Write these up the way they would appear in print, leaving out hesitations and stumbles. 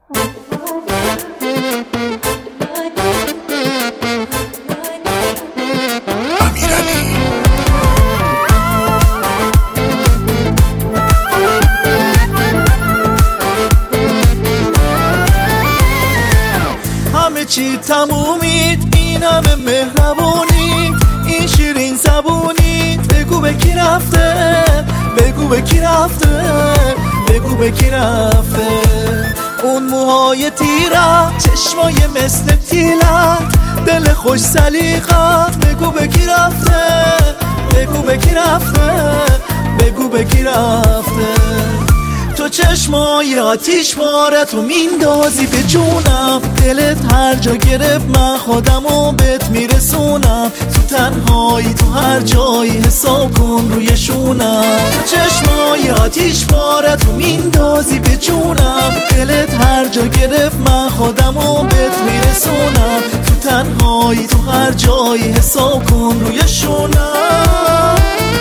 همه چی تمومید، این همه مهربونی، این شیرین زبونی. بگو به کی رفته، بگو به کی رفته، بگو به کی رفته. اون موهای تیرت، چشمای مثل تیلت، دل خوش سلیقت. بگو به کی رفته، بگو به کی رفته، بگو به کی رفته. تو چشمای آتیش باره، تو میندازی به جونم. دلت هر جا گرفت، من خودمو بهت میرسونم. تو تنهایی تو هر جایی، حساب کن روی شونم. تو چشمای آتیش باره، تو میندازی به جونم. دلت هر جا گرفت، من خودمو بهت میرسونم. تو تنهایی تو هر جایی، حساب کن روی شونم.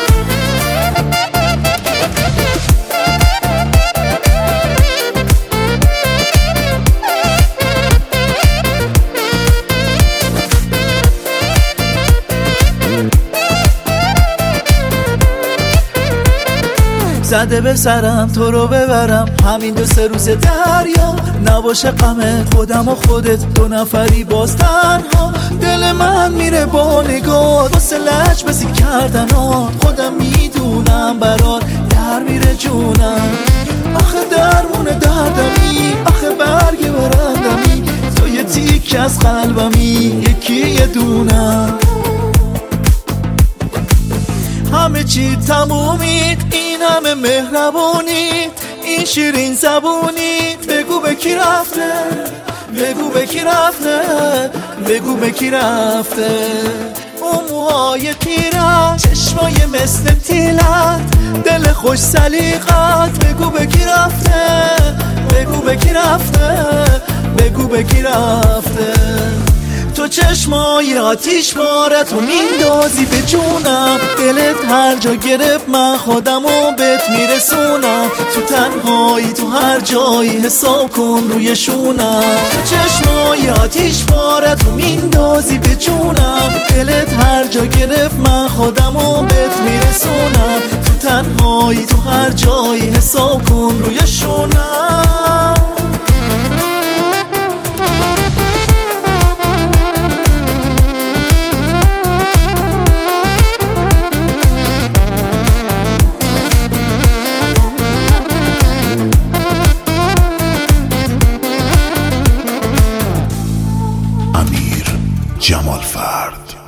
زده به سرم تو رو ببرم، همین 2-3 روز دریا. نباشه غم خودم و خودت، 2 نفری باز تنها. دل من میره با نگاه، واسه لج بزی کردن ها. خودم میدونم برات در میره جونم. آخه درمون دردمی، آخه برگ برندمی. تو یه تیک از قلبمی، یکی یه دونم. همه چی تمومید، این همه مهربونی، این شیرین زبونی. بگو به کی رفته، بگو به کی رفته، بگو به کی رفته. اون موهای تیرت، چشمای مثل تیلت، دل خوش سلیقت. بگو به کی رفته، بگو به کی رفته، بگو به کی رفته. تو چشمای آتیش باره، تو میندازی به جونم. دلت هر جا گرفت، من خودمو بهت میرسونم. تو تنهایی تو هر جایی، حساب کن روی شونم. تو چشمای آتیش باره، تو میندازی به جونم. دلت هر جا گرفت، من خودمو بهت میرسونم. تو تنهایی تو هر جایی، حساب کن روی شونم. جمال فرد.